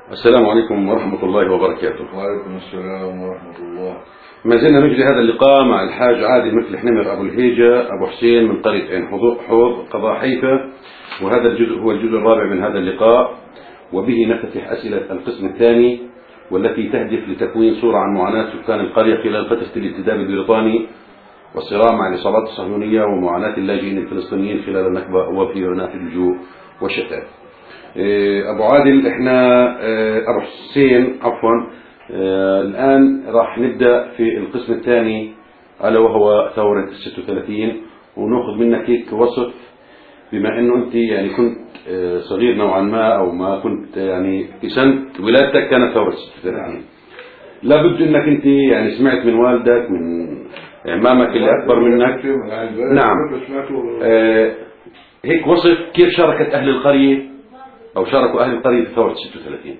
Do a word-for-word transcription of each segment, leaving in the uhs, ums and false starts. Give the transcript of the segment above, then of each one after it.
السلام عليكم ورحمة الله وبركاته. وعليكم السلام ورحمة الله. ما زلنا نجري هذا اللقاء مع الحاج عادل مثل حنمر أبو الهيجة أبو حسين من قرية عين حوض قضاء حيفا، وهذا الجزء هو الجزء الرابع من هذا اللقاء، وبه نفتتح أسئلة القسم الثاني والتي تهدف لتكوين صورة عن معاناة سكان القرية خلال فترة الانتداب البريطاني والصراع مع العصابات الصهيونية ومعاناة اللاجئين الفلسطينيين خلال النكبة وفي مناطق اللجوء والشتات. أبو عادل، إحنا أبو حسين عفوا الآن راح نبدأ في القسم الثاني ألا وهو ثورة الستة وثلاثين، ونأخذ منك هيك وصف بما أنه أنت يعني كنت صغير نوعا ما أو ما كنت يعني في سنة ولادتك كانت ثورة الستة وثلاثين. لابد أنك أنت يعني سمعت من والدك من إمامك اللي أكبر منك. نعم. آه هيك وصف كيف شاركت أهل القرية أو شاركوا أهل القرية في ثورة ستة وثلاثين.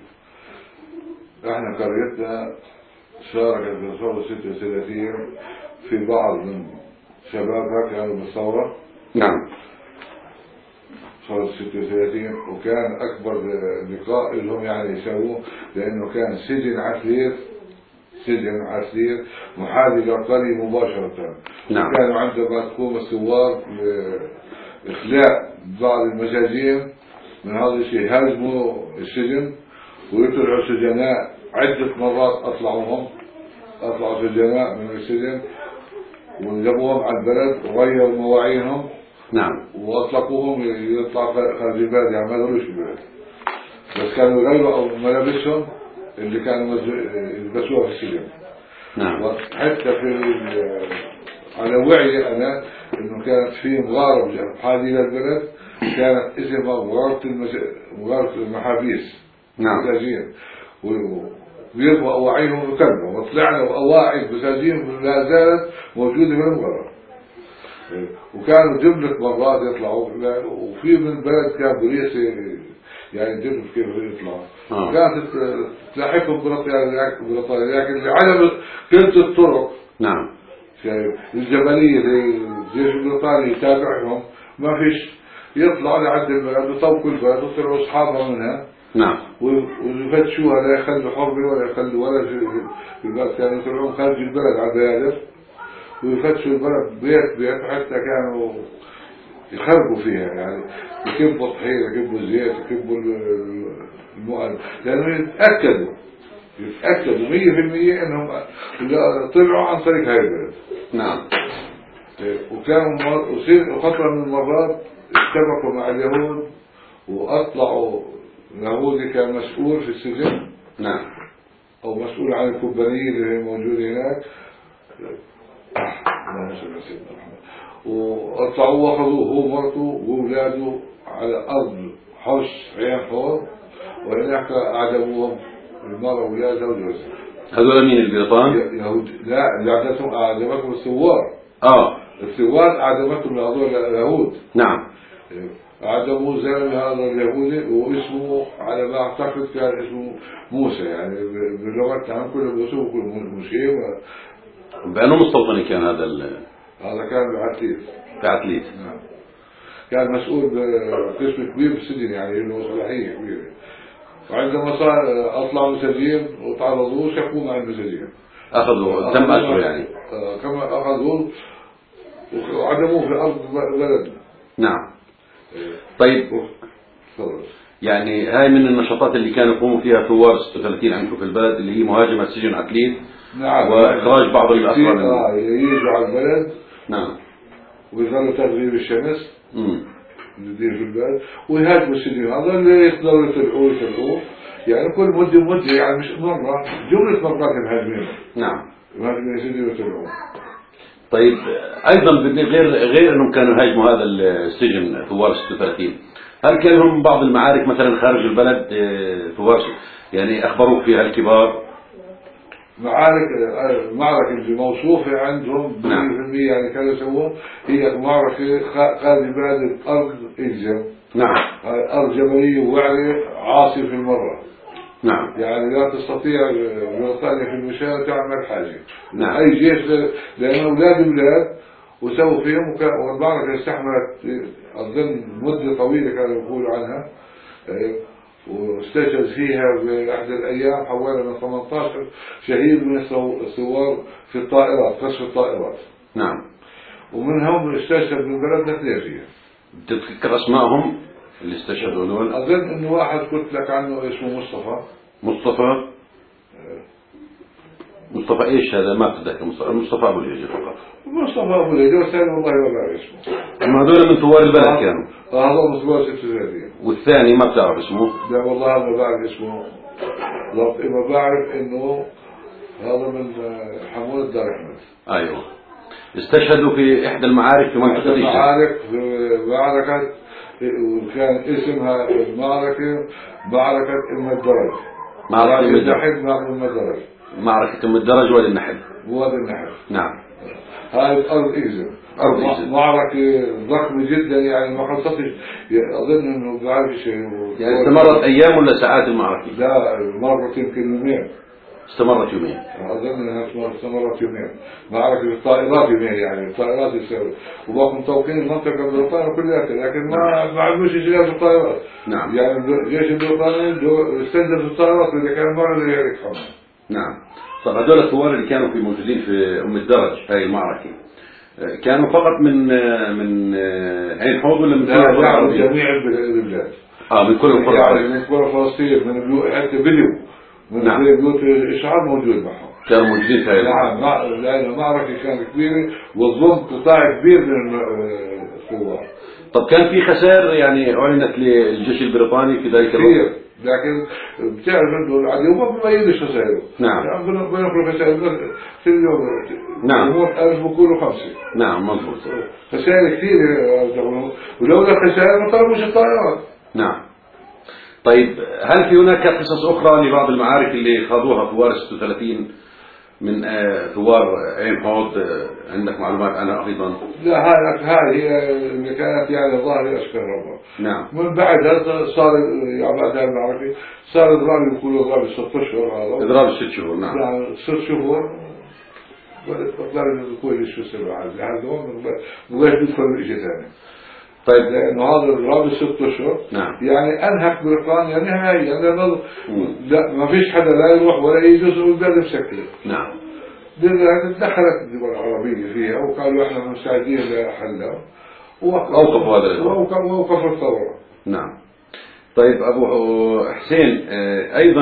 احنا قريتنا شاركت في ثورة ستة وثلاثين، في بعض من شبابها كانوا بالثورة. نعم. ثورة ستة وثلاثين، وكان أكبر لقاء لهم يعني يسووه لأنه كان سجن عسير سجن عسير محاذي للقرية مباشرة. نعم. كانوا عندما تقوم الثوار بإخلاء بعض المساجين من هذا الشيء هاجموا السجن ويطلعوا سجناء عدة مرات، أطلعوهم أطلعوا سجناء من السجن وجابوهم على البلد وغيروا مواعينهم. نعم. وأطلقوهم يطلعوا خارج البلد، يعني ما دخلوش البلد، بس كانوا يغيروا ملابسهم اللي كانوا يلبسوها في السجن. نعم. وحتى في على وعي أنا إنه كانت في مغارة حادي للبلد كانت اسمها مغارة المس... مغارة المحابيس. نعم. مساجين ويرفعوا أواعيهم وكلموا، وطلعنا أواعي المساجين لا زالت موجودة في المغارة، وكانوا جملة مرات يطلعوا. وفي من البلد كان بوليس يعني جملة كيف يطلعوا. آه. كانت تلاحقهم بريطانيا، لكن لعدم كلت الطرق. نعم. الجبلية الجيش البريطاني يتابعهم، ما فيش يطلعوا لعند البلد وطوقوا البلد وطلعوا أصحابها منها. نعم. ويفتشوها لا يخلوا حربي ولا يخلوا ولا في البلد، كانوا يطلعون خارج البلد على بيادر ويفتشوا البلد بيت بيت، حتى كانوا يخربوا فيها، يعني يكبوا الطحين يكبوا الزيت يكبوا المؤن، لأنه يتأكدوا يتأكدوا مية في المية إنهم طلعوا عن طريق هاي البلد. نعم. وكانوا وفترة من المرات اشتبكوا مع اليهود وأطلعوا اليهودي كان مسؤول في السجن. نعم. أو مسؤول عن الكوبانية اللي هي موجودة هناك. وأطلعوا وأخذوه هو ومرته وأولاده على أرض حوش عين حور، وهناك أعدموهم المرأة وأولادها وجوزها. هذول مين البريطان؟ يهود. لا، اللي أعدمتهم أعدمتهم الثوار. آه. الثوار أعدمتهم هذول اليهود. نعم. أعدموا زلمة هذا اليهودي واسمه على ما أعتقد كان اسمه موسى، يعني بلغتنا كله موسى وكل موسى. بأنه مستوطني كان هذا ال هذا كان بعتليت. بعتليت. نعم. كان مسؤول بقسم كبير بالسجن، يعني له صلاحية كبيرة. وعندما صار أطلعوا مساجين وتعرضوه شكوه مع المساجين. أخذوا تم أسره يعني. كما أخذوه وعدموه في أرض بلدنا. نعم. طيب يعني هاي من النشاطات اللي كانوا يقوموا فيها ثوار ستة وثلاثين عندكم في البلد، اللي هي مهاجمة سجن عتليت. نعم. وإخراج بعض الأسرى من آه يجوا على البلد. نعم. ويظلوا تغيير الشمس امم اللي يدير في البلد ويهاجموا السجن هذا اللي يقدروا يطلعوه يطلعوه، يعني كل مدة مدة، يعني مش مرة، جملة مرات مهاجمين. نعم. مهاجمين السجن ويطلعوه. طيب أيضا غير غير أنهم كانوا يهاجموا هذا السجن ثوار ستة وثلاثين، هل كان لهم بعض المعارك مثلا خارج البلد ثوار يعني أخبروك فيها الكبار؟ معارك المعركة اللي موصوفة عندهم نعم. مية بالمية يعني كانوا يسووها هي معركة خارج البلد أرض إجزم. نعم. أرض جبلية ووعرة عاصفة في المرة. نعم. يعني لا تستطيع بريطانيا في المشاة تعمل حاجة. نعم. أي جيش، لأن أولاد بلاد وسووا فيهم، والمعركة استحملت أظن مدة طويلة كانوا يقولوا عنها. واستشهد فيها بأحد الأيام حوالي من ثمانية عشر شهيد من الثوار في الطائرات، قصف الطائرات. نعم. ومنهم استشهد من بلدنا اثنين فيها. تذكر أسمائهم اللي استشهدوا دول؟ أظن إنه واحد قلت لك عنه اسمه مصطفى. مصطفى؟ مصطفى إيش هذا؟ ما بتذكر. مصطفى مصطفى أبو الهيجة فقط. مصطفى أبو الهيجة والثاني والله ما بعرف اسمه. أما هذول من ثوار البلد كانوا؟ آه هذا من ثوار ستة وثلاثين. والثاني ما بتعرف اسمه؟ لا والله ما بعرف اسمه. ما بعرف إنه هذا من حمود الدار أحمد. أيوه. استشهدوا في إحدى المعارك في منطقة إيشا. معارك في معركة وكان اسمها المعركة معركة أم الدرج. معركة أم الدرج. أم الدرج. معركة أم الدرج وادي النحل. وادي النحل. نعم. هاي أرض إيزن. أرض إيزن. معركة ضخمة جدا يعني ما خلصتش، أظن إنه بعرف شيء. يعني استمرت أيام ولا ساعات المعركة؟ لا مرت يمكن يومين. استمرت يومين. أظن أنها استمرت يومين. معركة الطائرات يومين يعني الطائرات يسوي وبقوا مطوقين المنطقة البريطانية كلها، لكن ما ما عندوش إشغال في الطائرات. نعم. يعني الجيش البريطاني استنزف الطائرات اللي كان ما له يركبهم. نعم. طب هذول الثوار اللي كانوا في موجودين في أم الدرج هاي المعركة كانوا فقط من من عين حوض ولا من كل القرى العربية؟ جميع البلاد. اه من كل القرى العربية. يعني من كل فلسطين من بيوت حتى بليو. من نعم. بيوت الإشعار موجود معهم. كانوا موجودين في هاي المعركة. نعم لأن المعركة كانت كبيرة وظلم قطاع كبير من الثوار. طب كان في خسائر يعني أعلنت للجيش البريطاني في ذلك الوقت؟ لكن بتعرف انه العدو ما بيبينش خسائره. نعم. يعني بناكل خسائر في اليوم. نعم. يموت ألف بكونوا خمسة. نعم مضبوط. خسائر كثيرة ولولا الخسائر ما طلبوش الطائرات. نعم. طيب هل في هناك قصص أخرى لبعض المعارك اللي خاضوها ثوار ستة وثلاثين من ثوار عين حوض عندك معلومات عنها أيضا؟ لا هاي هاي هي اللي كانت يعني ظاهرة أشكال ربما. نعم. من بعدها صار يعني بعد هاي المعركة صار إضراب يقولوا إضراب الست أشهر هذا. إضراب الست شهور. نعم. يعني ست شهور بقدر يقول شو السبب هذا هذا ما بقاش يدخل شيء ثاني. طيب لأنه هذا الإضراب الست أشهر. نعم. يعني أنهك بريطانيا نهائيا يعني لا ما فيش حدا لا يروح ولا يجلس والبلد مسكرة. نعم. لذلك تدخلت الدول العربية فيها وقالوا احنا مستعدين لحلها وأوقفوا هذا الإضراب. وأوقفوا الثورة. نعم. طيب أبو حسين أيضا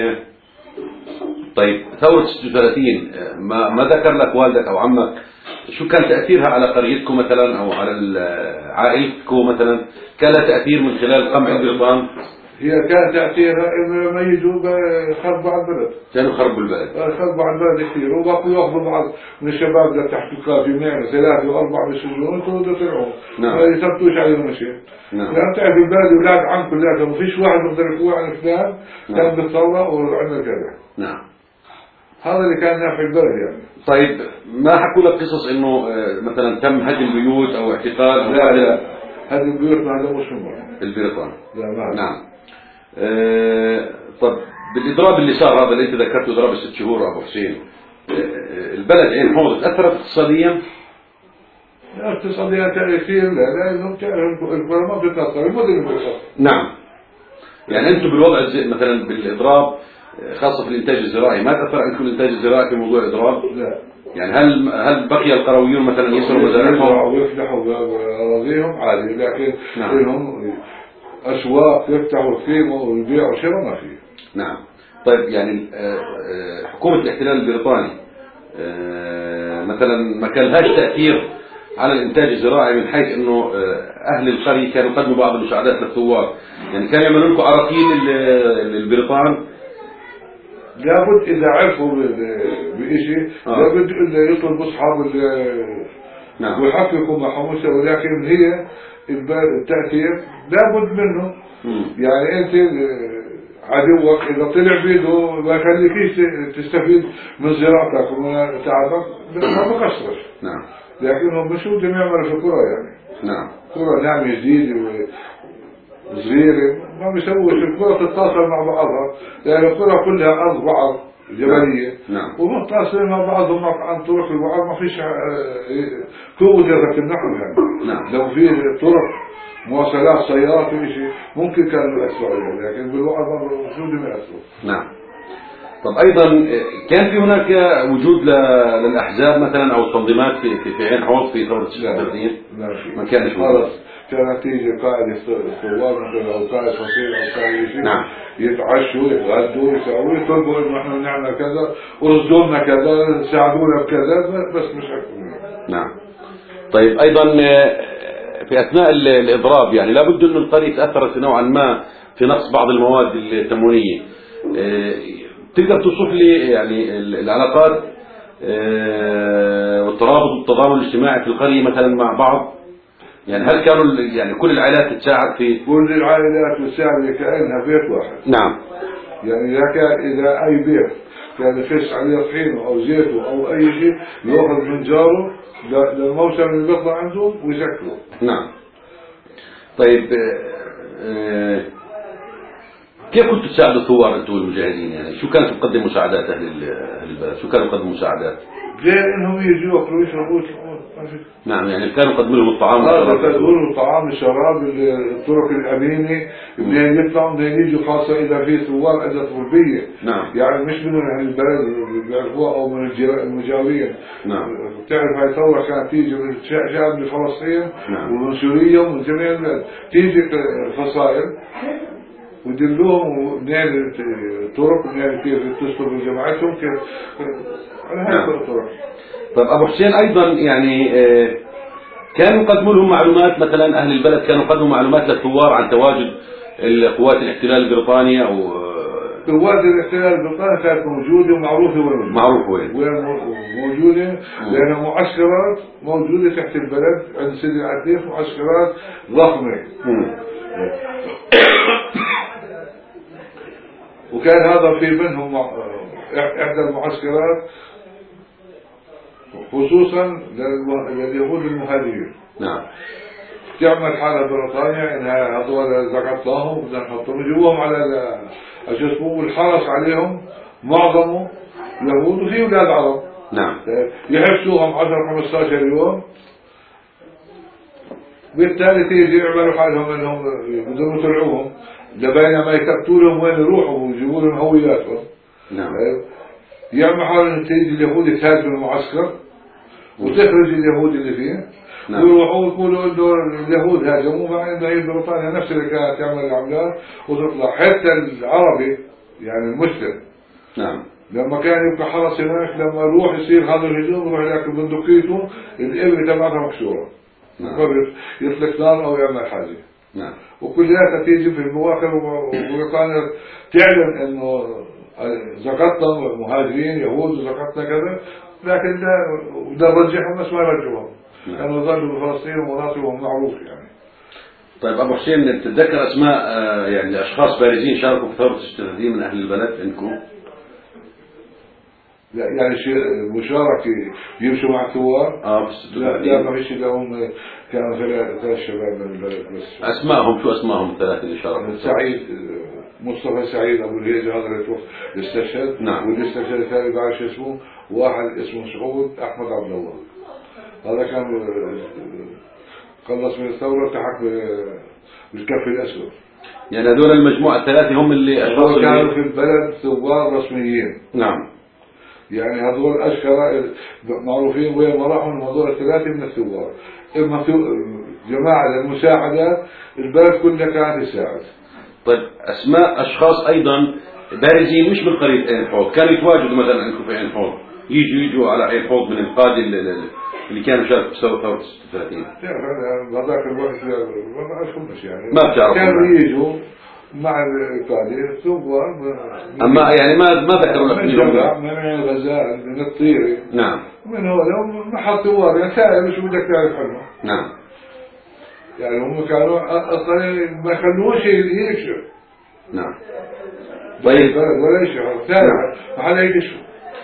طيب ثورة ستة وثلاثين ما ما ذكر لك والدك أو عمك شو كان تأثيرها على قريتكم مثلا أو على عائلتكم مثلا؟ كان لها تأثير من خلال قمع البريطان؟ هي كان تأثيرها إنه لما يجوا خربوا على البلد. كانوا خربوا البلد. خربوا على البلد كثير وبقوا يأخذوا بعض من الشباب اللي تحت القافية ثلاثة وأربعة بالسجون ويطردوا طلعوا. نعم. ما يثبتوش عليهم شيء. نعم. لأن تعرف البلد أولاد عم كلها ما فيش واحد يقدر يقول عن فلان كان بالثورة وعندنا كذا. نعم. هذا اللي كان نافع البلد يعني. طيب ما حكوا لك قصص إنه مثلا تم هدم بيوت أو اعتقال؟ لا لا هذه البيوت ما هدموش من البريطان. لا ما. نعم. أه طب بالإضراب اللي صار هذا اللي أنت ذكرته إضراب الست شهور أبو حسين أه البلد عين حوض تأثرت اقتصاديا؟ لا اقتصاديا تأثير لا لأنهم البرلمان بتأثر المدن بتأثر. نعم. يعني أنتم بالوضع مثلا بالإضراب خاصة في الإنتاج الزراعي ما تأثر عندكم الإنتاج الزراعي في موضوع الإضراب؟ لا. يعني هل هل بقي القرويون مثلا يسروا مزارعهم؟ ويفتحوا أراضيهم عادي لكن نعم. لهم أسواق يفتحوا القيمة ويبيعوا شراء ما فيه. نعم. طيب يعني حكومة الاحتلال البريطاني مثلا ما كان لهاش تأثير على الإنتاج الزراعي من حيث إنه أهل القرية كانوا يقدموا بعض المساعدات للثوار، يعني كانوا يعملوا لكم عراقيل للبريطان؟ لابد إذا عرفوا بشيء آه. لابد إذا يطلبوا أصحاب نعم. ويحققوا معهم، ولكن هي التأثير لابد منه. مم. يعني أنت عدوك إذا طلع بيده ما يخليكيش تستفيد من زراعتك ومن تعبك ما بقصرش. نعم. لكن هم شو بدهم يعملوا في القرى يعني. نعم. قرى نعم جديدة وصغيرة ما بيسووش، القرى تتصل مع بعضها لأن القرى كلها أرض بعض جبلية. نعم. ومتصلين مع بعضهم عن طرق البعض ما فيش قوة تمنعهم يعني. نعم. لو في طرق مواصلات سيارات وشيء ممكن كانوا يأثروا عليهم، لكن بالوقت المفروض ما يأثروا. نعم. طب أيضا كان في هناك وجود للأحزاب مثلا أو التنظيمات في في, في عين حوض في ثورة ستة وثلاثين؟ لا في. ما كانش خلاص كانت تيجي قائد الثوار مثلا أو قائد فصيل أو قائد شيء. نعم. يتعشوا يتغدوا يسووا يطلبوا إنه إحنا نعمل كذا ورصدوا لنا كذا ساعدونا بكذا بس مش أكثر. نعم. طيب أيضا في أثناء الإضراب يعني لابد أن القرية تأثرت نوعا ما في نقص بعض المواد التموينية. تقدر توصف لي يعني العلاقات والترابط والتضامن الاجتماعي في القرية مثلا مع بعض؟ يعني هل كانوا يعني كل العائلات تتساعد في؟ كل العائلات تساعد كأنها بيت واحد. نعم. يعني إذا كان إذا أي بيت كان يخش عليه طحينه أو زيته أو أي شيء يأخذ من جاره للموسم اللي بيطلع عندهم ويسكره. نعم. طيب آه كيف كنتوا تساعدوا الثوار انتم المجاهدين؟ يعني شو كانت تقدم مساعدات اهل اهل البلد؟ شو كانوا يقدموا مساعدات؟ زي انهم يجوا ياكلوا يشربوا يطلعوا. نعم يعني كانوا يقدموا لهم الطعام والشراب. يقدموا لهم الطعام الشراب الطرق الامينه منين يطلعوا منين يجوا، خاصه اذا في ثوار اجت غربيه. نعم. يعني مش من اهل البلد اللي بيعرفوها او من المجاورين. نعم. بتعرف هاي الثوره كانت تيجي من شعب فلسطين. نعم. ومن سوريا ومن جميع البلاد تيجي فصائل ويدلوهم منين الطرق منين كيف يتصلوا بجماعتهم كيف على هذه الطرق. طيب أبو حسين أيضا يعني كانوا يقدموا لهم معلومات مثلا أهل البلد كانوا يقدموا معلومات للثوار عن تواجد قوات الاحتلال البريطاني أو قوات الاحتلال البريطاني كانت موجودة ومعروفة وين معروف وين وين موجودة لأن معسكرات موجودة تحت البلد عند سيدي العتيق، معسكرات ضخمة. وكان هذا في منهم إحدى المعسكرات خصوصا لليهود المهاجرين. نعم. تعمل حالة بريطانيا إنها هذول زقطناهم بدنا نحطهم يجيبوهم على شو اسمه والحرس عليهم معظمه يهود وفي أولاد عرب. نعم. يحبسوهم عشرة خمسة عشر يوم، بالتالي تيجي يعملوا حالهم انهم بدهم يطلعوهم لبينما يكتبوا لهم وين يروحوا ويجيبوا لهم هوياتهم. نعم. يعمل حالهم تيجي اليهود تهاجم المعسكر وتخرج اليهود اللي فيه. نعم. ويروحوا يقولوا انه اليهود هاجموا مع انه هي بريطانيا نفس اللي كانت تعمل العملات وتطلع. حتى العربي يعني المسلم. نعم. لما كان يبقى حرس هناك لما يروح يصير هذا الهجوم يروح ياكل بندقيته الابره تبعتها مكسوره. نعم. يطلق نار او يعمل حاجه. نعم. وكلها تيجي في المواقع وبريطانيا تعلن انه زقطنا مهاجرين يهود وزقطنا كذا، لكن ده رجعهم بس ما يرجعوهم لانه ظلوا بفلسطين ومناطقهم معروف يعني. طيب ابو حسين تتذكر اسماء يعني اشخاص بارزين شاركوا في ثوره ستة وثلاثين من اهل البلد عندكم؟ لا يعني شيء مشاركة يمشوا مع الثوار؟ اه لا لا ما فيش الا هم كانوا ثلاث شباب من البلد بس. اسمائهم شو اسمائهم الثلاثة اللي شاركوا؟ سعيد مصطفى سعيد ابو الهيجة هذا اللي توفى استشهد. نعم. واللي استشهد الثاني بعد شو اسمه واحد اسمه سعود احمد عبد الله، هذا كان خلص من الثورة التحق بالكف الاسود. يعني هذول المجموعة الثلاثة هم اللي اشخاص كانوا في البلد ثوار رسميين. نعم. يعني هذول أشكال معروفين وين ما راحوا هذول الثلاثة من الثوار. إما جماعة للمساعدة البلد كلها كانت تساعد. طيب أسماء أشخاص أيضا بارزين مش من قرية عين حوض كانوا يتواجدوا مثلا عندكم في عين حوض يجوا يجوا على عين حوض من القادة اللي كانوا شاركوا في ثورة ستة وثلاثين؟ هذاك الوقت ما بعرفهمش يعني. ما بتعرفوا؟ كانوا يجوا مع القادة ثوار. أما يعني ما ما ذكروا لك من من الغزال من الطيري. نعم. من هذا محط ثوار يعني سائل شو بدك تعرف عنه. نعم. يعني هم كانوا أصلا ما خلوش يكشف. نعم. طيب. ولا يشعر ثاني وحلا يكشف.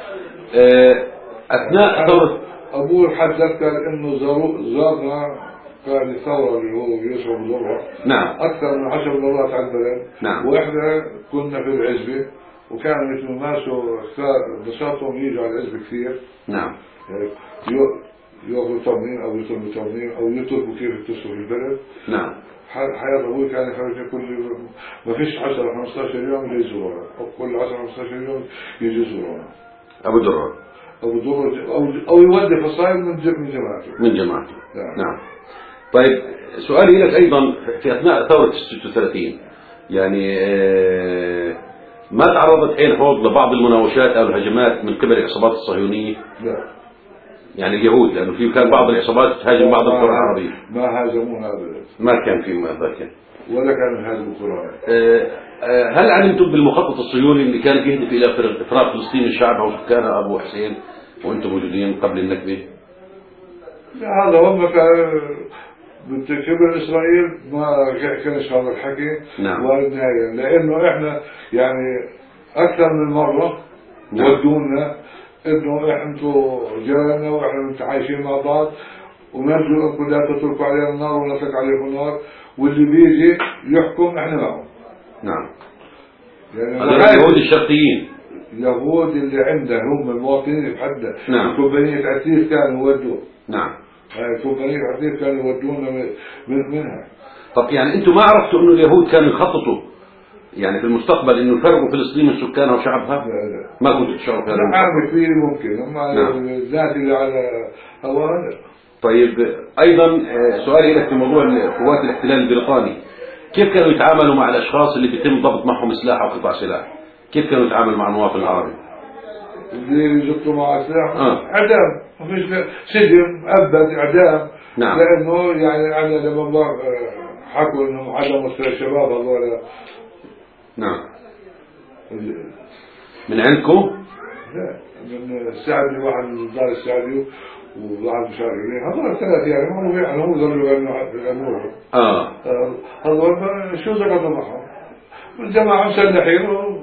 أثناء ثورة أبوه حدث إنه زارنا كان الثورة اللي هو يشرب ذرة. نعم. أكثر من عشر مرات على البلد. نعم. وإحنا كنا في العزبة وكانوا مثل ماسوا نشاطهم يجوا على العزبة كثير. نعم. يأخذوا تمرين أو يطلبوا تمرين أو يطلبوا كيف يتصلوا في البلد. نعم. حياة أبوي كان يخرج كل ما فيش عشرة خمستاشر يوم يجي يزورونا، أو كل عشرة خمستاشر يوم يجي يزورونا. أبو درة. أبو درة أو أو يودي فصائل من من جماعته. من جماعته. نعم. نعم. طيب سؤالي لك أيضا في أثناء ثورة ستة وثلاثين يعني ما تعرضت عين حوض لبعض المناوشات أو الهجمات من قبل العصابات الصهيونية؟ لا. يعني اليهود، لأنه في كان بعض العصابات تهاجم بعض القرى العربية. ما هاجمونا أبدا. ما كان في ذاك. ولا كان هاجم القرى. هل علمتم بالمخطط الصهيوني اللي كان يهدف إلى إفراغ فلسطين من شعبها وسكانها أبو حسين وأنتم موجودين قبل النكبة؟ لا هذا هم كان بالكبر إسرائيل ما كانش هذا الحكي. نعم. والنهاية لأنه إحنا يعني أكثر من مرة. نعم. ودونا إنه إحنا جيراننا وإحنا متعايشين مع بعض ونرجو أنكم لا تتركوا علينا النار ونطلق عليكم النار واللي بيجي يحكم إحنا معه. نعم. يعني هذا اليهود الشرقيين. اليهود اللي عنده هم المواطنين بحدة. نعم. كومبانية عتيق كانوا يودوا. نعم. هاي كومبانية عتيق كانوا يودونا من منها. طب يعني أنتم ما عرفتوا إنه اليهود كانوا يخططوا يعني في المستقبل إنه يفرقوا فلسطين من سكانها وشعبها؟ لا لا. ما كنتوا تشعروا بهذا؟ نعم كثير ممكن أما الذات اللي على هواها. طيب أيضا سؤالي لك في موضوع قوات الاحتلال البريطاني، كيف كانوا يتعاملوا مع الأشخاص اللي بيتم ضبط معهم سلاح أو قطع سلاح؟ كيف كانوا يتعاملوا مع المواطن العربي؟ اللي يزبطوا مع سلاح آه. إعدام، ما فيش سجن أبد إعدام. نعم. لأنه يعني أنا لما حكوا إنهم عدموا الشباب هذول. نعم. من عندكم؟ لا من السعدي واحد من دار السعدي وواحد مش عارف ليه هذول ثلاث يعني ما هو يعني هم ظلوا يغنوا. اه هذول شو زقطوا معهم؟ الجماعة مسلحين و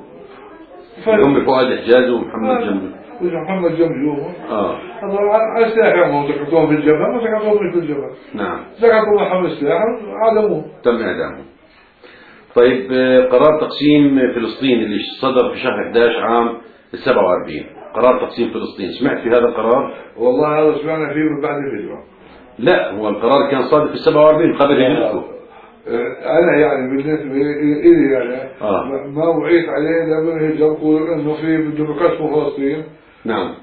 هم فؤاد حجاز ومحمد جمجوم. ومحمد جمجوم. اه هذول على السلاح هم زقطوهم في الجبهة ما زقطوهم في الجبهة. نعم. زقطوا معهم السلاح وعدموه. تم إعدامهم. طيب قرار تقسيم فلسطين اللي صدر في شهر إحدى عشر عام سبعة وأربعين، قرار تقسيم فلسطين، سمعت في هذا القرار؟ والله هذا سمعنا فيه من بعد الهجرة. لا هو القرار كان صادر في سبعة وأربعين قبل هجرتكم. أنا يعني بالنسبة إلي يعني آه. ما وعيت عليه لما الهجرة بقول إنه في بده بقسموا فلسطين. نعم.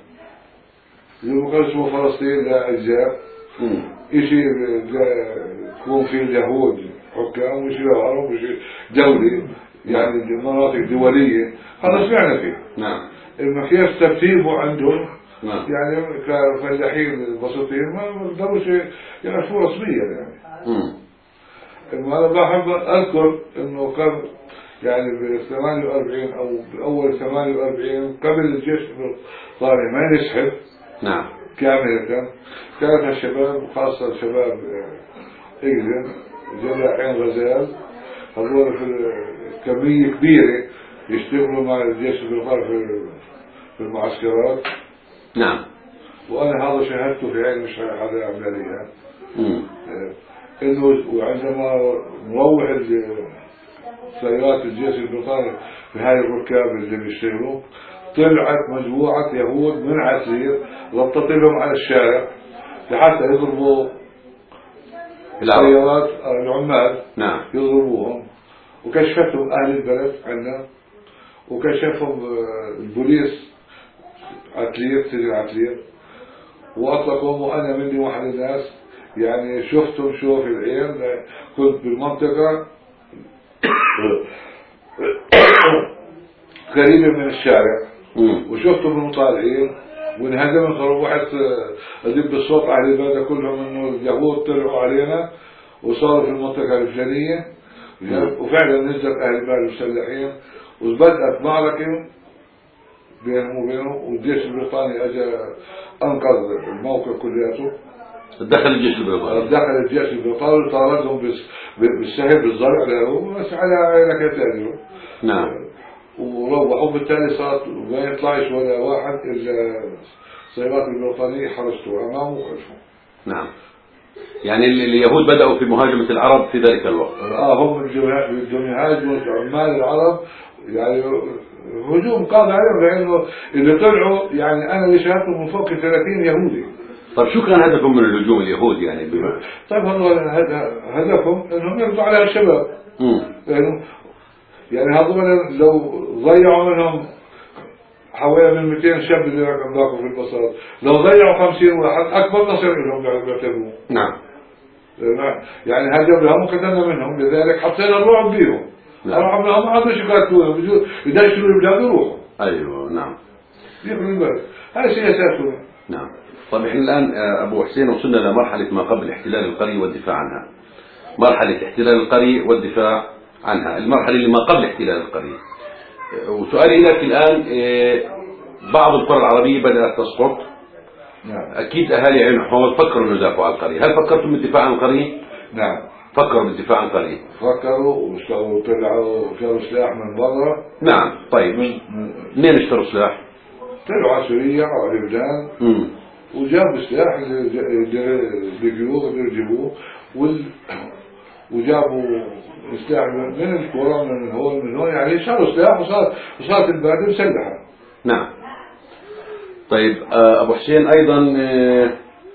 بده بقسموا فلسطين لأجزاء. إشي يكون فيه اليهود حكام وشيء العرب وشيء دولي يعني مناطق دولية. هذا سمعنا فيه. نعم. إنه كيف ترتيبه عندهم. نعم. يعني كفلاحين البسيطين ما بقدروش يعرفوا رسميا يعني. امم. إنه أنا بحب أذكر إنه كان يعني ب ثمانية وأربعين أو بأول ثمانية وأربعين قبل الجيش البريطاني ما ينسحب. نعم. كاملة كانت الشباب خاصة الشباب إجرين جلاحين غزال هذول في كمية كبيرة يشتغلوا مع الجيش البريطاني في المعسكرات. نعم. وأنا هذا شاهدته في عين مش هذا عملية. امم. إنه وعندما نروح سيارات الجيش البريطاني في هاي الركاب اللي بيشتغلوا طلعت مجموعة يهود من عسير ربطت لهم على الشارع لحتى يضربوا السيارات العمال. نعم. يضربوهم وكشفتهم أهل البلد عندنا وكشفهم البوليس عتلير سجن عتلير وأطلقهم وأنا مني واحد الناس يعني شفتهم شوف العين كنت بالمنطقة قريبة من الشارع وشفتهم المطالعين وانهزم واحد أدب بالصوت أهل البلد كلهم إنه اليهود طلعوا علينا وصاروا في المنطقة الفلانية وفعلا نزل أهل البلد مسلحين وبدأت معركة بينهم وبينه والجيش البريطاني أجى أنقذ الموقع كلياته. دخل الجيش البريطاني. دخل الجيش البريطاني وطاردهم بالسهل بالزرع له بس على عينك تاني. نعم. وروحوا بالتالي صارت ما يطلعش ولا واحد إلا السيارات البريطانية حرسته أمامه وخلفه. نعم. يعني اليهود بدأوا في مهاجمة العرب في ذلك الوقت. آه هم بدهم يهاجموا عمال العرب يعني هجوم قاضي عليهم لأنه اللي طلعوا يعني أنا اللي شاهدته من فوق ثلاثين يهودي. طيب شو كان هدفهم من الهجوم اليهود يعني بما... طيب هذول هدفهم انهم يقضوا على الشباب. يعني يعني هذول لو ضيعوا منهم حوالي من مئتين شاب اللي ذاكوا في البساط، لو ضيعوا خمسين واحد اكبر نصر لهم بيعتبروه. نعم. يعني هجم لهم وقتلنا منهم، لذلك حطينا الرعب بيهم. نعم. الرعب لهم ما عادوا يقاتلون، يدشروا البلاد ويروحوا. ايوه نعم. يخرجوا البلد، هذا سياساتهم. نعم. طيب احنا الان ابو حسين وصلنا لمرحله ما قبل احتلال القرية والدفاع عنها. مرحله احتلال القرية والدفاع عنها، المرحله اللي ما قبل احتلال القرية. وسؤالي لك الان، بعض القرى العربية بدأت تسقط. نعم. اكيد اهالي عين حوض فكروا انه يدافعوا عن القرية، هل فكرتم بالدفاع عن القرية؟ نعم. فكروا بالدفاع عن القرية. فكروا واشتروا طلعوا اشتروا سلاح من برا. نعم. طيب منين اشتروا سلاح؟ طلعوا على سوريا وعلى لبنان. امم وجابوا سلاح اللي بيجيبوه اللي يجيبوه وال... وجابوا سلاح من الكورة من هون من هون، يعني شروا سلاح وصار وصارت البلد مسلحة. نعم. طيب ابو حسين ايضا آه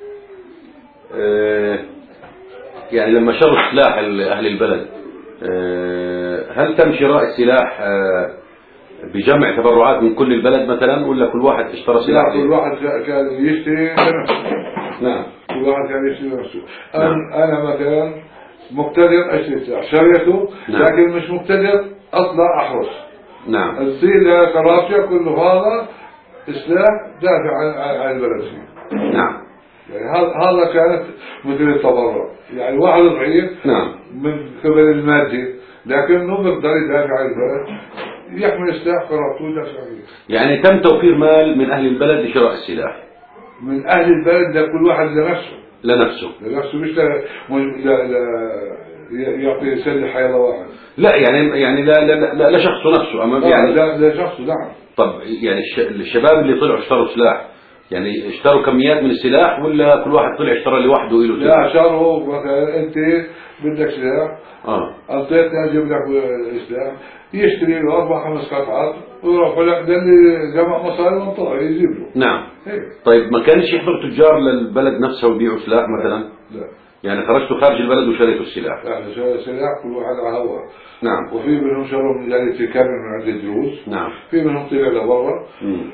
آه يعني لما شروا سلاح اهل البلد، آه هل تم شراء السلاح آه بجمع تبرعات من كل البلد مثلا، ولا كل واحد اشترى سلاح؟ لا، كل واحد كان يشتري لنفسه. نعم. كل واحد كان يشتري لنفسه. أنا أنا مثلا مقتدر أشتري سلاح شريته. نعم. لكن مش مقتدر أطلع أحرس. نعم. الزيل كراسية كل هذا سلاح دافع عن عن البلد فيه. نعم. يعني هذا كانت مثل التبرع، يعني واحد ضعيف. نعم. من قبل المادي، لكنه بيقدر يدافع عن البلد، يحمل سلاح قرابته ويدافع عنه. يعني تم توفير مال من أهل البلد لشراء السلاح. من أهل البلد لكل واحد لنفسه. لنفسه. لنفسه مش لا لا لا يعطي يسلح حيلا واحد. لا يعني يعني لا لا لا, لا شخصه نفسه أمام يعني. لا لا شخصه. نعم. طب يعني الشباب اللي طلعوا اشتروا سلاح، يعني اشتروا كميات من السلاح ولا كل واحد طلع اشترى لوحده له سلاح؟ لا، شروا مثلا انت بدك سلاح، اه اعطيتني اجيب لك سلاح، يشتري له اربع خمس قطعات ويروح لك ده اللي جمع مصاري وانطلع يجيب له. نعم. هيك. طيب ما كانش يحضر تجار للبلد نفسها ويبيعوا سلاح مثلا؟ لا. يعني خرجتوا خارج البلد وشريتوا السلاح؟ لا، شروا سلاح كل واحد على هوا. نعم. وفي منهم شروا من جالية كامل من عند الدروس. نعم. في منهم طلع لبرا.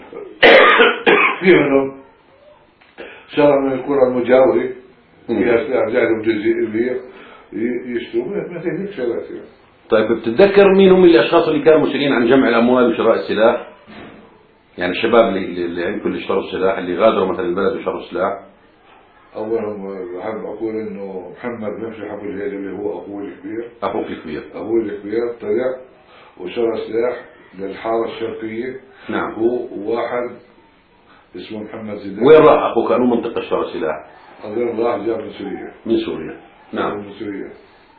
في منهم شرى من القرى المجاورة فيها سلاح جاهزهم جزئية يشتروا مثل هيك شغلات. طيب بتتذكر مين هم الاشخاص اللي كانوا مسؤولين عن جمع الاموال وشراء السلاح؟ يعني الشباب اللي اللي عندكم اللي اشتروا السلاح، اللي غادروا مثلا البلد وشروا السلاح. اولهم بحب اقول انه محمد بن حبل الهيجة اللي هو اخوه الكبير. اخوك الكبير. اخوه الكبير طلع وشرى سلاح للحارة الشرقية. نعم. هو واحد اسمه محمد زيدان. وين راح اخوك؟ انو منطقة اشترى السلاح؟ اظن راح جاب من سوريا. من سوريا. نعم. من سوريا.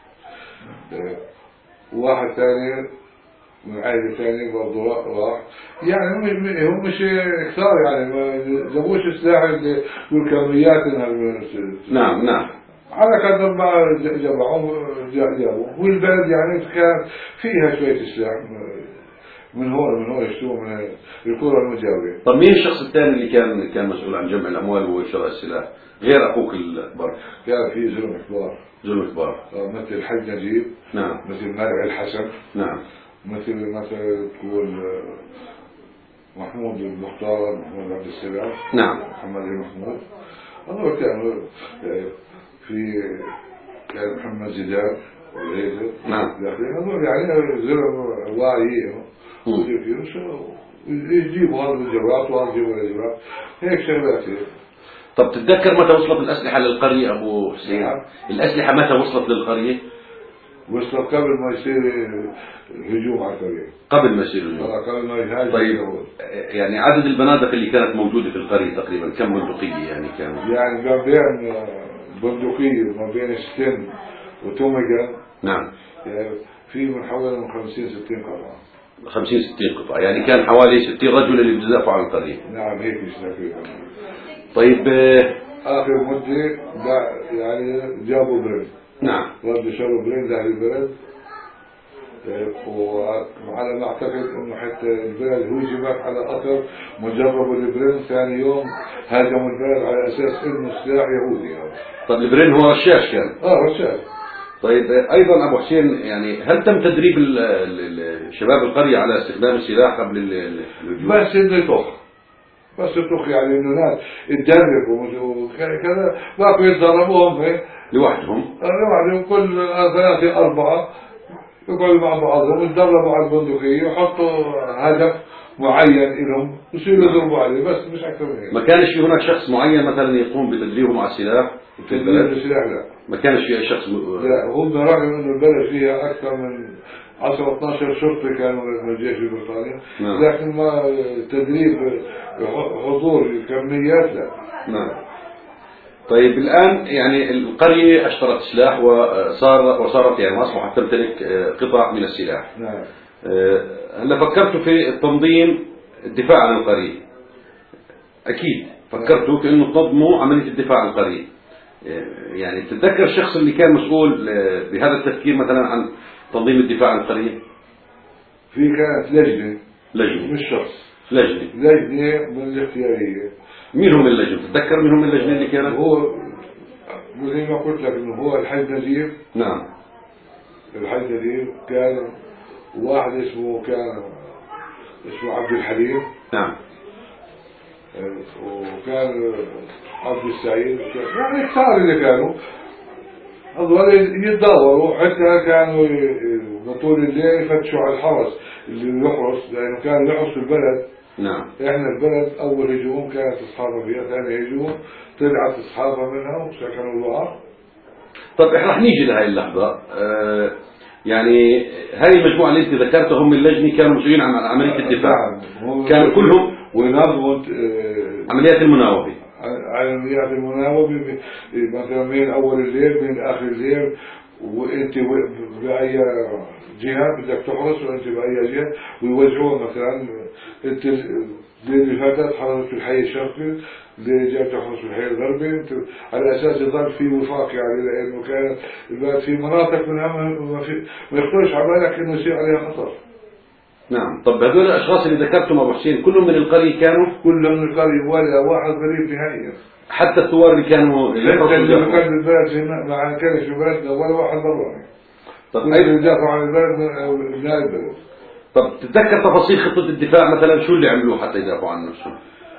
واحد ثاني من عائلة ثانية برضه راح، يعني هم مش كثار، يعني ما جابوش السلاح اللي بالكميات. نعم نعم. على قدر ما جمعوا جابوا، والبلد يعني كان فيها شوية سلاح من هون من هون يشتروا من القرى المجاورة. طب مين الشخص الثاني اللي كان كان مسؤول عن جمع الاموال وشراء السلاح غير اخوك الاكبر؟ كان في زلمة كبار. زلمة كبار. مثل الحاج نجيب. نعم. مثل مرعي الحسن. نعم. مثل مثلا تقول محمود المختار، محمود عبد السلام. نعم. محمد المحمود. هذول كانوا في كان محمد زيدان والهيثم. نعم. هذول يعني زلمة واعي يجيبوا هذا الجرات وهذا يجيبوا الجرات، هيك شغلات. طب تتذكر متى وصلت الأسلحة للقرية أبو حسين؟ نعم. الأسلحة متى وصلت للقرية؟ وصلت قبل ما يصير الهجوم على القرية. قبل ما يصير الهجوم. قبل ما يهاجم. طيب يعني عدد البنادق اللي كانت موجودة في القرية تقريبا كم بندقية يعني كان؟ يعني ما بين بندقية وما بين ستين وتوميجان. نعم. يعني في من حوالي من خمسين ستين قطعة. خمسين ستين قطعة، يعني كان حوالي ستين رجل اللي بيدافعوا عن القرية. نعم هيك تقريبا. طيب آخر مدة يعني جابوا برد. نعم. ردوا شروا برد لأهل البلد وعلى ما اعتقد انه حتى البلد هجمت على اثر مجرب البرين ثاني يوم هاجموا البلد على اساس انه سلاح يهودي. طب البرين هو رشاش كان؟ اه رشاش. طيب ايضا ابو حسين، يعني هل تم تدريب ال ال شباب القريه على استخدام السلاح قبل الهجوم؟ بس انه يطخ بس يطخ يعني انه ناس يتدربوا وكذا، باقوا يتدربوهم لوحدهم لوحدهم كل ثلاثة أربعة يقعدوا مع بعضهم يتدربوا على البندقية ويحطوا هدف معين لهم يصيروا يضربوا عليه، بس مش أكثر من هيك. ما كانش في هناك شخص معين مثلا يقوم بتدريبهم على السلاح؟ تدريب السلاح لا، ما كانش في شخص م... لا. هم رغم انه البلد فيها اكثر من عشرة اثني عشر شرطي كانوا من الجيش البريطاني، نعم. لكن ما تدريب حضور كميات لا. نعم. طيب الآن يعني القرية اشترت سلاح وصار وصارت يعني أصبحت تمتلك قطع من السلاح. نعم. هلا فكرتوا في التنظيم الدفاع عن القرية؟ أكيد فكرتوا في إنه تنظموا عملية الدفاع عن القرية. يعني تتذكر الشخص اللي كان مسؤول بهذا التفكير مثلا عن تنظيم الدفاع عن القرية؟ في كانت لجنة. لجنة مش شخص. لجنة. لجنة من الاختيارية. مين هم اللجنة؟ تتذكر مين هم اللجنة اللي كانت؟ هو زي ما قلت لك انه هو الحاج نزيف. نعم. الحاج نزيف كان واحد اسمه كان اسمه عبد الحليم. نعم. وكان عبد السعيد، يعني كثار اللي كانوا هذول يتدوروا، حتى كانوا بطول الليل يفتشوا على الحرس اللي يحرس، لانه يعني كان يحرس البلد. نعم. احنا البلد اول هجوم كانت اصحابها فيها، ثاني هجوم طلعت اصحابها منها وسكنوا البعض. طب احنا رح نيجي لهي اللحظة. اه يعني هذه المجموعة اللي انت ذكرتها هم اللجنة كانوا مسؤولين عن عملية الدفاع. كانوا كلهم وينظموا اه عمليات المناوبة. عمليات المناوبة مثلا من اول الليل من اخر الليل، وانت باي جهه بدك تحرس وانت باي جهه، ويوزعوها مثلا انت اللي فاتت حرست في الحي الشرقي، اللي جاي تحرس في الحي الغربي، على اساس يظل في وفاق يعني، لانه كانت البلد في مناطق منها ما في ما يخطرش على بالك انه يصير عليها خطر. نعم. طب هذول الاشخاص اللي ذكرتهم ابو حسين كلهم من القرية كانوا؟ كلهم من القرية ولا واحد غريب نهائيا. حتى الثوار اللي كانوا حتى اللي كان البلد مع كان في بلدنا ولا واحد براني. طب ايضا يدافعوا عن البلد من البلد. طب تتذكر تفاصيل خطة الدفاع مثلا شو اللي عملوه حتى يدافعوا عن نفسهم؟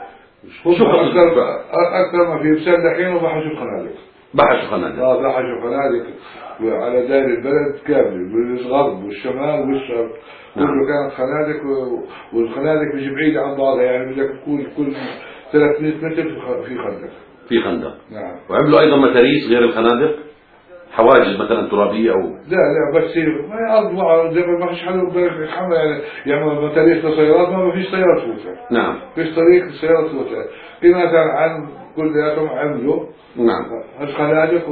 شو خطة الدفاع؟ أكثر ما في مسلحين وبحشوا خنادق. بحشوا خنادق. اه بحشوا خنادق على دائرة البلد كامل، بالغرب والشمال والشرق. كله كانت خنادق، والخنادق مش بعيدة عن بعضها، يعني بدك تكون كل ثلاثمئة متر في خندق. في خندق. نعم. وعملوا أيضا متاريس غير الخنادق؟ حواجز مثلا ترابية أو؟ لا لا بس ما يأرض معه زي ما فيش حد يحمل يعني يعمل متاريس لسيارات، ما فيش سيارة تفوتها. نعم. فيش طريق السيارة تفوتها. كما كان عن كل ذاتهم عملوا. نعم. الخنادق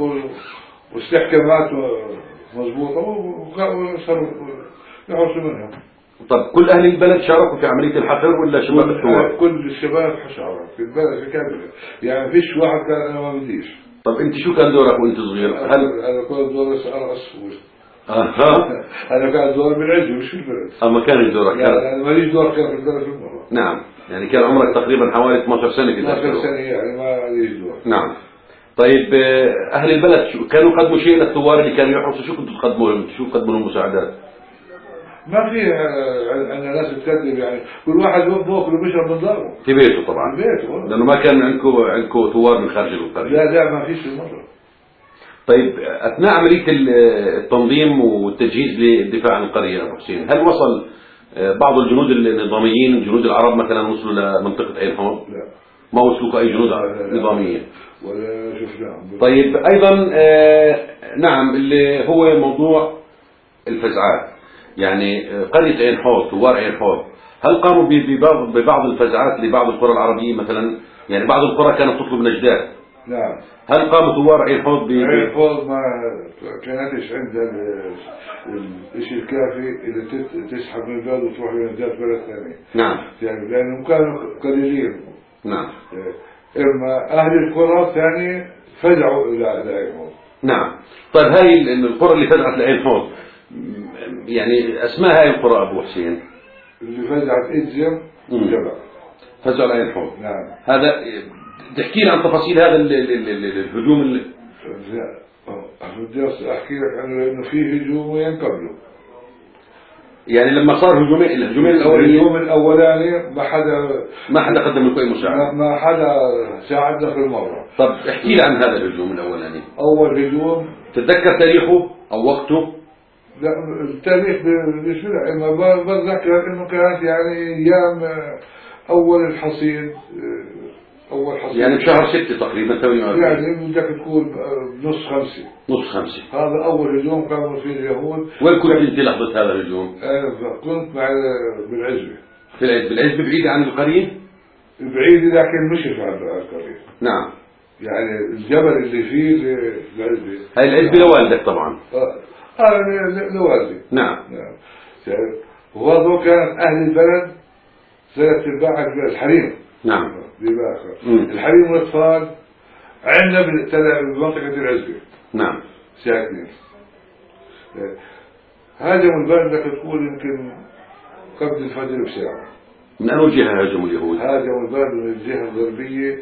واستحكامات مضبوطة وصاروا يحرسوا منها. طب كل أهل البلد شاركوا في عملية الحفر ولا شباب الثوار؟ كل الشباب شاركوا في البلد كاملة، يعني فيش واحد كان أنا ما بديش. طب أنت شو كان دورك وأنت صغير؟ هل أنا كنت دوري أرقص. آه. أنا كان دوري بالعز مش في البلد. أه ما كان دورك؟ لا أنا ماليش دور كان في البلد في المرة. نعم. يعني كان عمرك تقريبا حوالي اثني عشر سنة في اثني عشر سنة يعني ما ليش دور. نعم. طيب أهل البلد شو كانوا يقدموا شيء للثوار اللي كانوا يحرسوا؟ شو كنتوا تقدموا لهم؟ شو تقدموا لهم مساعدات؟ ما في عندنا ناس تكذب، يعني كل واحد بياكل وبيشرب من داره في بيته طبعا. في بيته لأنه ما كان عندكم عندكم ثوار من خارج القرية. لا لا ما فيش في المرة. طيب أثناء عملية التنظيم والتجهيز للدفاع عن القرية أبو حسين، هل وصل بعض الجنود النظاميين جنود العرب مثلا وصلوا لمنطقة عين حوض؟ لا ما وصلوا أي جنود نظامية ولا شفناهم. طيب أيضا آه نعم اللي هو موضوع الفزعات، يعني قرية عين حوض ثوار عين حوض هل قاموا ببعض ببعض الفزعات لبعض القرى العربية مثلا؟ يعني بعض القرى كانت تطلب نجدات. نعم. هل قاموا ثوار عين حوض ب عين حوض ما كانتش عندها الشيء الكافي اللي تسحب من البلد وتروح لنجدات بلد ثاني. نعم. يعني لأنهم كانوا قليلين. نعم. إما أهل القرى الثانية فزعوا إلى عين حوض. نعم. طيب هاي القرى اللي فزعت لعين حوض يعني أسماء هاي القرى أبو حسين اللي فزعت إجزم جبع. فزعوا على عين حوض. نعم. هذا تحكي لي عن تفاصيل هذا ال ال ال ال الهجوم اللي بدي أحكي لك عنه لأنه في هجومين قبله. يعني لما صار هجومين الهجومين الأولانيين الهجوم الأولاني ما حدا ما حدا قدم لكم أي مساعدة. ما حدا ساعدنا في المرة. طب احكي لي عن هذا الهجوم الأولاني. أول هجوم تتذكر تاريخه أو وقته؟ لا التاريخ مش ما بتذكر إنه كانت يعني أيام أول الحصيد أول حصيد يعني بشهر ستة تقريبا ثمانية يعني بدك تقول بنص خمسة نص خمسة. هذا أول هجوم قاموا فيه اليهود. وين كنت أنت لحظة هذا الهجوم؟ أنا كنت مع بالعزبة. في العزبة. العزبة بعيدة عن القرية؟ بعيدة لكن مش في القرية. نعم. يعني الجبل اللي فيه العزبة. هاي العزبة لوالدك طبعا. آه آه لوالدي. نعم. نعم. وهذا كان أهل البلد ثلاث أرباع الحريم. نعم. الحريم والأطفال عندنا بمنطقة العزبة. نعم. ساكنين. هاجموا البلد لك تقول يمكن قبل الفجر بساعة. من أي جهة هاجموا اليهود؟ هاجموا البلد من الجهة الغربية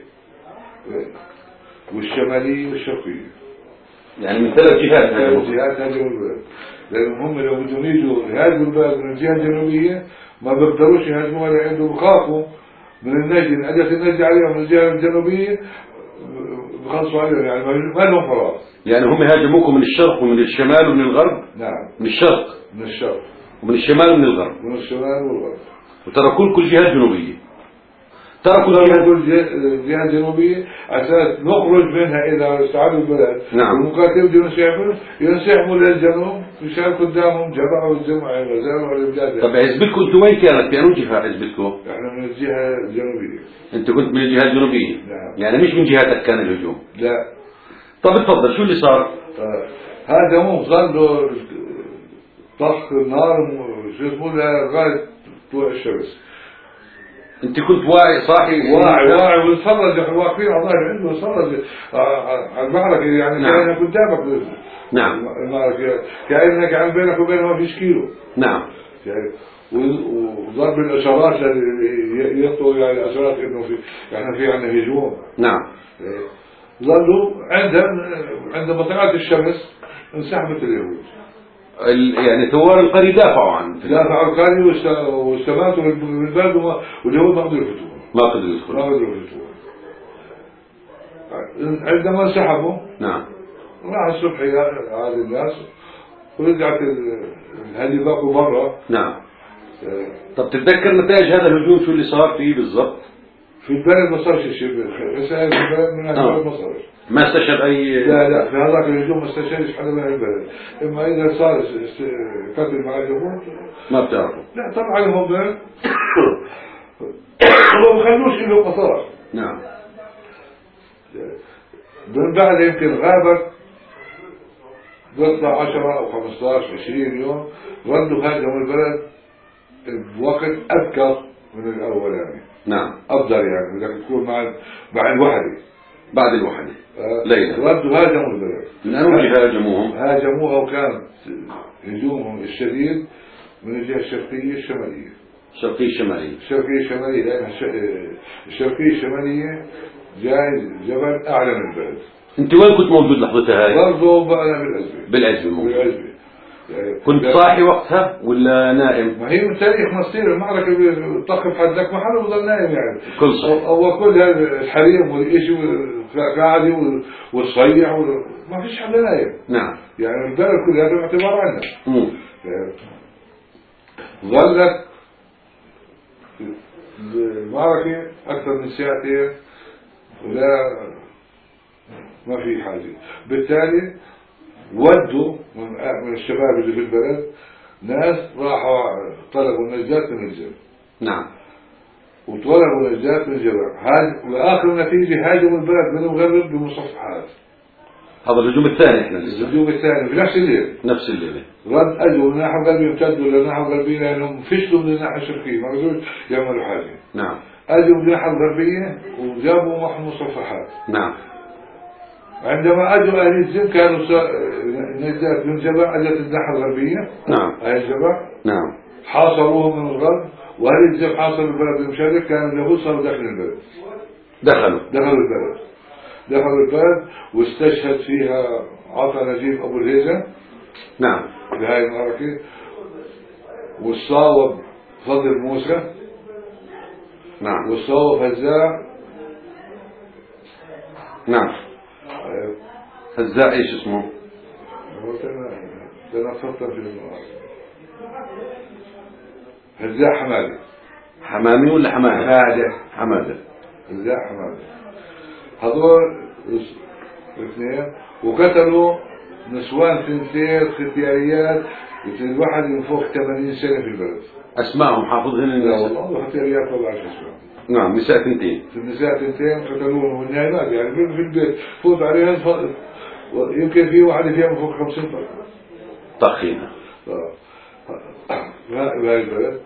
والشمالية والشرقية. يعني من ثلاث جهات هاجموا. ثلاث جهات هاجموا البلد. لأن هم لو بدهم يجوا يهاجموا البلد من الجهة الجنوبية ما بيقدروش يهاجموها لأنه بخافوا من النجد أجت النجد عليهم من الجهة الجنوبية بخلصوا عليهم يعني ما لهم فراغ. يعني هم هاجموكم من الشرق ومن الشمال ومن الغرب؟ نعم. من الشرق من الشرق ومن الشمال ومن الغرب. من الشمال والغرب. وتركوا كل جهة جنوبية. تركوا كل جهة جنوبية عشان نخرج منها إذا استعادوا البلد. نعم. المقاتلين بدهم ينسحبوا ينسحبوا للجنوب مشان قدامهم جماعة والجمعة غزالة والبلاد. طب عزبتكم أنتم وين كانت؟ في أي جهة عزبتكم؟ إحنا من الجهة الجنوبية. أنت كنت من الجهة الجنوبية. نعم. يعني مش من جهتك كان الهجوم. لا. طب اتفضل شو اللي صار؟ آه. هذا مو ظلوا طخ النار شو اسمه لغاية طلوع الشمس. انت كنت واعي صاحي واعي واعي ونتفرج احنا واقفين على ظهر عنده نتفرج على المعركة يعني. نعم. كأنك قدامك. نعم. المعركة كأنك عن بينك وبينه ما فيش كيلو. نعم. يعني وضرب الاشارات يطلوا يعني اشارات انه في احنا في عندنا هجوم. نعم. ظلوا عند عند طلعت الشمس انسحبت اليهود. يعني ثوار القرية دافعوا عن دافعوا القرية واستماتوا بالبلد واليهود ما قدروا يفتوها. ما قدروا يدخلوا. ما قدروا يفتوها. عندما انسحبوا. نعم. راح الصبح عاد الناس ورجعت الهدي باقوا برا. نعم. طب تتذكر نتائج هذا الهجوم شو اللي صار فيه بالضبط؟ في البلد ما صارش شيء. رسائل في البلد من البلد ما صارش. ما استشهد أي. لا لا في هذاك الهجوم ما استشهدش حدا من البلد. إما إذا صار قتل مع اليهود ما بتعرفوا. لا طبعا هم ما خلوش له قطار. نعم. من بعد يمكن غابت بيطلع عشرة أو خمستاشر عشرين يوم ردوا هاجموا البلد بوقت أذكر من الأول يعني. نعم. أفضل يعني بدك تكون مع مع الوحدة. بعد الوحدة. آه ليلة. ردوا هاجموا البلد. من أي جهة هاجموهم؟ هاجموها وكان هجومهم الشديد من الجهة الشرقية الشمالية. الشرقية الشمالية. الشرقية الشمالية لأن الشرقية الشمالية جاي جبل أعلى من البلد. أنت وين كنت موجود لحظتها هاي؟ برضه بقى بالعزبة. بالعزبة موجود. بالعزبة. يعني كنت صاحي وقتها ولا نائم؟ ما هي من تاريخ ما تصير المعركة بتقف حدك محل وظل نائم يعني. كل صحيح. أو كل هذا الحريم والإشي والقاعدة والصيح ما فيش حدا نايم. نعم. يعني البلد كلها باعتبار عنا. امم. ظلت المعركة أكثر من ساعتين ولا ما في حاجة. بالتالي ودوا من الشباب اللي في البلد ناس راحوا طلبوا النجاة من الجبل. نعم. وطلبوا النجاة من الجبل. وآخر نتيجة هاجموا البلد من الغرب بمصفحات. هذا الهجوم الثاني احنا الهجوم الثاني في نفس الليل. نفس الليل. رد اجوا من الناحية الغربية امتدوا للناحية الغربية لأنهم فشلوا من الناحية الشرقية ما قدروا يعملوا حاجة. نعم. اجوا من الناحية الغربية وجابوا معهم مصفحات. نعم. عندما اجوا اهل الزم كانوا نجات من جبع اجت الناحيه الغربيه. نعم. اهل الجبع. نعم. حاصروهم من الغرب، واهل الزم حاصروا البلد المشرق، كان اليهود صاروا داخل البلد. دخلوا. دخلوا البلد. دخلوا البلد واستشهد فيها عطا نجيب ابو الهيجه. نعم. بهاي المعركه. والصاوب فضل موسى. نعم. والصاوب هزاع. نعم. هزاع ايش اسمه؟ انا افكر في المعركه. هزاع حمادي. حمامي ولا حمادة؟ حمادة. حمادة. هزاع حمادة. هذول الاثنين وقتلوا نسوان ثنتين ختياريات، الواحد من فوق ثمانين سنة في البلد. أسمائهم حافظهن؟ لا والله ختياريات والله عشان اسمائهم. نعم. نساء ثنتين. النساء ثنتين قتلوهم والنايمات يعني في البيت فوت عليها فضل. يمكن في واحد فيها من فوق خمسين فرد. طخينة. بهاي البلد.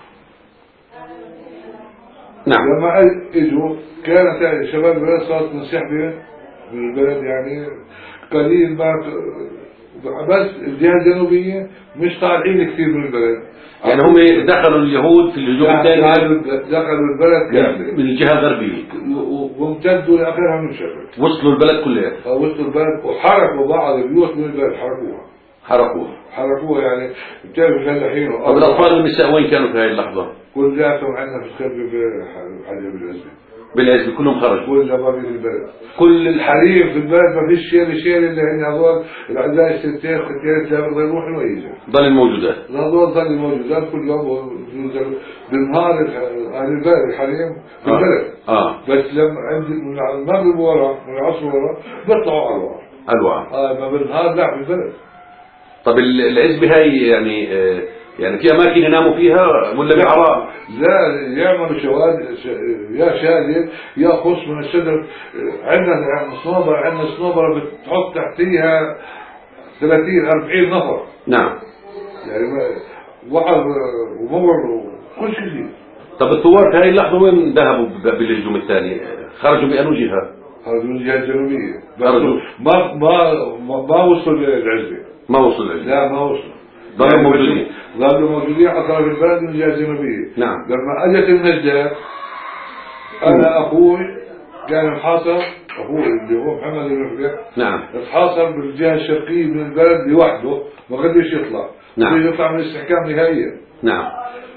نعم. لما اجوا كانت شباب البلد صارت منسحبة من البلد يعني قليل ما بس الجهة الجنوبية مش طالعين كثير من البلد. يعني هم دخلوا اليهود في الهجوم الثاني دخلوا البلد كاملة من الجهة الغربية وامتدوا لآخرها من الشرق. وصلوا البلد كلها. وصلوا البلد وحركوا بعض البيوت من البلد حركوها. حركوها. حركوها يعني بتعرف الفلاحين. طب الأطفال والنساء وين كانوا في هذه اللحظة؟ كلاتهم عندنا في الخلف في حجر بالعزبة. بالعزبة كلهم خرجوا. كلها ما في البلد. كل الحريم في البلد ما فيش شيء لشيء الا هن هذول العزاء الستين ختيات لا بيقدروا يروحوا ويجوا. ضل الموجودات. هذول ضل الموجودات كل يوم بالنهار اهل البلد الحريم في البلد. اه. بس لما عند من المغرب ورا من العصر ورا بيطلعوا على الوعر. الوعر. اه ما بالنهار لا في البلد. طب العزبة هاي يعني آه يعني في أماكن يناموا فيها ولا بعراء؟ لا يعملوا شواد يا شادر يا خص من الشجر. عندنا صنوبر عندنا صنوبر بتحط تحتيها ثلاثين أربعين نفر. نعم. يعني وعر ومور وكل شيء فيه. طب الثوار في هذه اللحظة وين ذهبوا بالهجوم الثاني؟ خرجوا بأنو جهة؟ خرجوا من الجهة الجنوبية. خرجوا ما ما ما وصلوا للعزبة. ما وصلوا للعزبة. لا ما وصلوا. ظلوا موجودين. ظلوا موجودين على طرف البلد من الجهة الجنوبية. نعم. لما اجت النجدة انا اخوي كان محاصر، اخوي اللي هو محمد بن رفيع. نعم. اتحاصر بالجهة الشرقية من البلد لوحده ما قدرش يطلع. نعم. يطلع من الاستحكام نهائيا. نعم.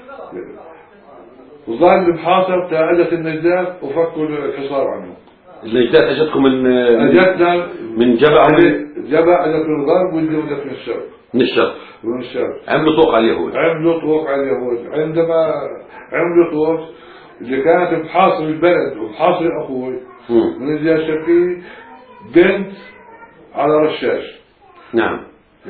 وظل محاصر تا اجت النجدات وفكوا الحصار عنه. النجدات اجتكم من اجتنا من جبع جبع اجت من الغرب والجو اجت من الشرق. من الشرق. من الشرق. عملوا طوق على اليهود. عملوا طوق على اليهود. عندما عملوا طوق اللي كانت بحاصر البلد وبحاصر اخوي من الجهة الشرقية بنت على رشاش. نعم.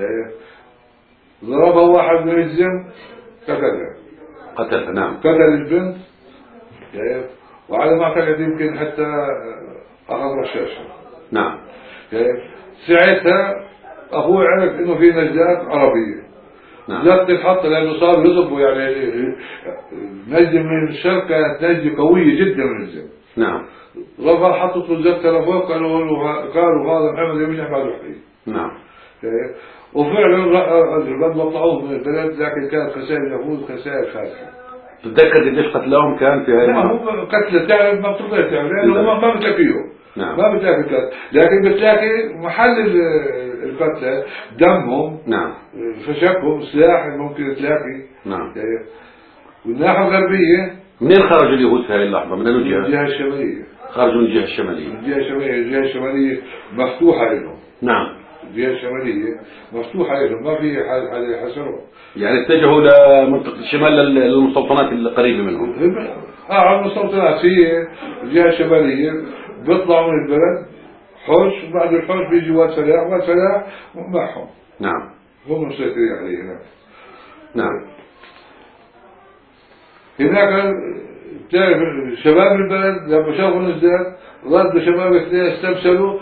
ضربها واحد من الزم قتلها. قتلها. نعم. قتل البنت وعلى ما اعتقد يمكن حتى اخذ رشاشها. نعم. ساعتها اخوي عرف انه في نجدات عربيه. نعم. زبط الحط لانه صار يضربوا يعني نجدة من الشرق كانت نجدة قويه جدا من الزم. نعم. رفع حطت له زبطه لفوق قالوا له قالوا هذا محمد يمين احمد وحدي. نعم. وفعلا طلعوه من البلد لكن كانت خسائر اليهود خسائر خاسئه. تتذكر قديش قتلهم كان في هاي؟ لا هو قتل تعرف ما بتقدر تعرف لانه ما بتلاقيه. نعم. ما بتلاقي قتل لكن بتلاقي محل القتلى دمهم. نعم. فشكهم سلاح ممكن تلاقي. نعم. والناحية الغربية منين خرجوا اليهود في هذه اللحظة؟ من أي جهة؟ من الجهة الشمالية. خرجوا من الجهة الشمالية. من الجهة الشمالية، الجهة الشمالية مفتوحة لهم. نعم. الجهة الشمالية مفتوحة لهم ما في حد حسرهم. يعني اتجهوا لمنطقة الشمال للمستوطنات القريبة منهم. اه على المستوطنات هي الجهة الشمالية بيطلعوا من البلد حوش وبعد الحوش بيجي واد فلاح واد فلاح معهم. نعم. هم مسيطرين عليه هناك. نعم. هناك تعرف شباب البلد لما شافوا النجدات ردوا شباب اثنين استمثلوا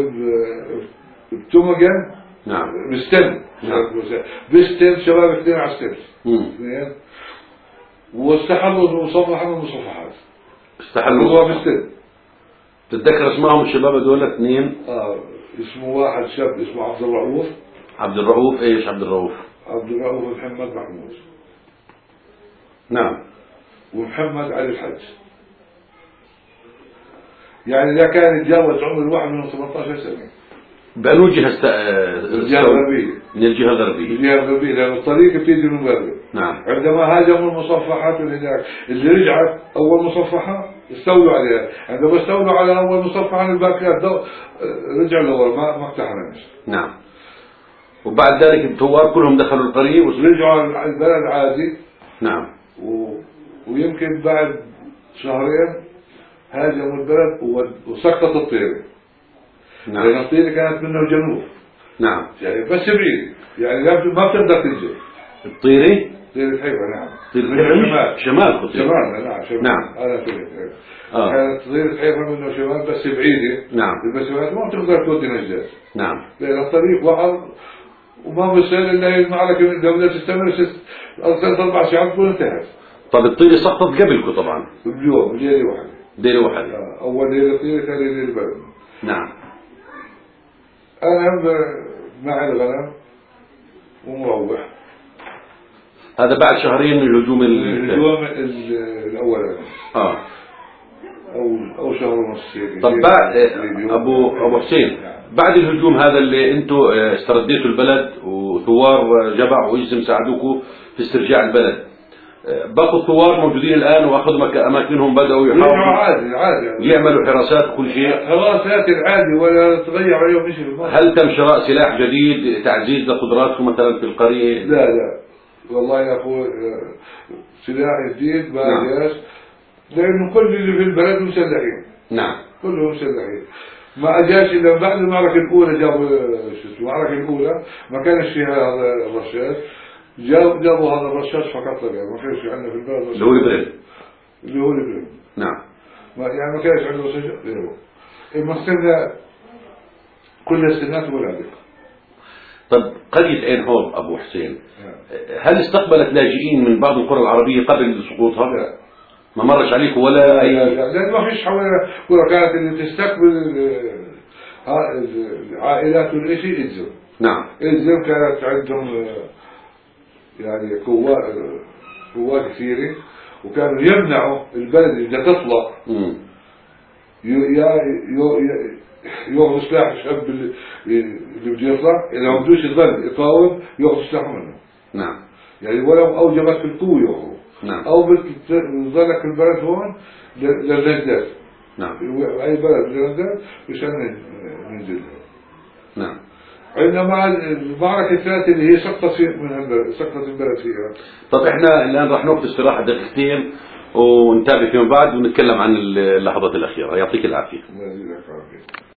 بتومجن. نعم. بستن. نعم. بستن شباب اثنين على الستن. امم. واستحلوا مصفحة من المصفحات. استحلوا هو بستن. تتذكر اسمائهم الشباب هذول اثنين؟ اه اسمه واحد شاب اسمه عبد الرؤوف. عبد الرؤوف ايش عبد الرؤوف؟ عبد الرؤوف محمد محمود. نعم. ومحمد علي الحج. يعني إذا كان يتجاوز عمر الواحد من ثمانية عشر سنة. بأنو جهة است... الجهة الغربية. من الجهة الغربية. الجهة الغربية لأن الطريق بتيجي من المغرب. نعم. عندما هاجموا المصفحات اللي هناك اللي رجعت أول مصفحة استولوا عليها، عندما استولوا على أول مصفحة الباقيات رجعوا الأول ما ما اقتحمناش. نعم. وبعد ذلك الثوار كلهم دخلوا القرية ورجعوا على البلد عادي. نعم. و... ويمكن بعد شهرين هاجموا البلد وسقطت الطيرة. نعم. لأن الطيرة كانت منه الجنوب. نعم. يعني بس بعيد، يعني ما بتقدر تنزل. الطيرة؟ طيرة حيفا نعم. طيرة شمال. شمال خطير. شمال نعم شمال. نعم. أنا طيرة حيفا. آه. كانت طيرة حيفا منه شمال بس بعيدة. نعم. المسافات ما بتقدر تودي نجاز. نعم. لأن الطريق وعر وما بصير إلا المعركة من الدولة تستمر ست ثلاث أربع ساعات تكون انتهت. طب الطيرة سقطت قبلكم طبعا. اليوم ليلة واحدة. ليلة واحدة. أول ليلة طيرة ثاني ليلة برد. نعم. أنا مع الغنم ومروح. هذا بعد شهرين من الهجوم الهجوم الأولاني. آه. أو أو شهر ونص. طب بعد أبو أبو حسين بعد الهجوم هذا اللي أنتم استرديتوا البلد وثوار جبع وإجزم ساعدوكم في استرجاع البلد، بقوا الثوار موجودين الآن وأخذوا أماكنهم بدأوا يحاولوا عادي عادي يعملوا حراسات وكل شيء؟ حراسات العادي ولا تغير عليهم شيء. هل تم شراء سلاح جديد تعزيز لقدراتكم مثلا في القرية؟ لا لا والله يا أخوي سلاح جديد ما جاش. لأنه كل اللي في البلد مسلحين. نعم. كلهم مسلحين. ما أجاش إلا بعد المعركة الأولى جابوا شو المعركة الأولى ما كانش فيها هذا الرشاش. جابوا جابوا هذا الرشاش فقط لا غير ما كانش عندنا في البلد اللي هو البريل. اللي هو البريل. نعم. ما يعني ما كانش عندنا رشاش غيره. مثلنا كل السنات والعدد. طب قرية عين حوض أبو حسين هل استقبلت لاجئين من بعض القرى العربية قبل سقوطها؟ لا. ما مرش عليكم ولا أي؟ لا لا لأن ما فيش حوالي قرى كانت اللي تستقبل العائلات والإشي إجزم. نعم. إجزم كانت عندهم يعني قوات قوات كثيرة وكانوا يمنعوا البلد اللي تطلع ياخذوا سلاح الشاب اللي بده يطلع إذا ما بدوش البلد يقاوم ياخذوا سلاحه منه. نعم. يعني ولو أوجبت في القوة ياخذوا. نعم. أو بتظلك البلد هون للنجدات. نعم. أي بلد للنجدات مشان ننزل. نعم. عندما المعركة الثالثة اللي هي سقطت من سقطت البلد فيها. طب احنا الآن راح ناخذ استراحة دقيقتين ونتابع فيما بعد ونتكلم عن اللحظات الأخيرة. يعطيك العافية.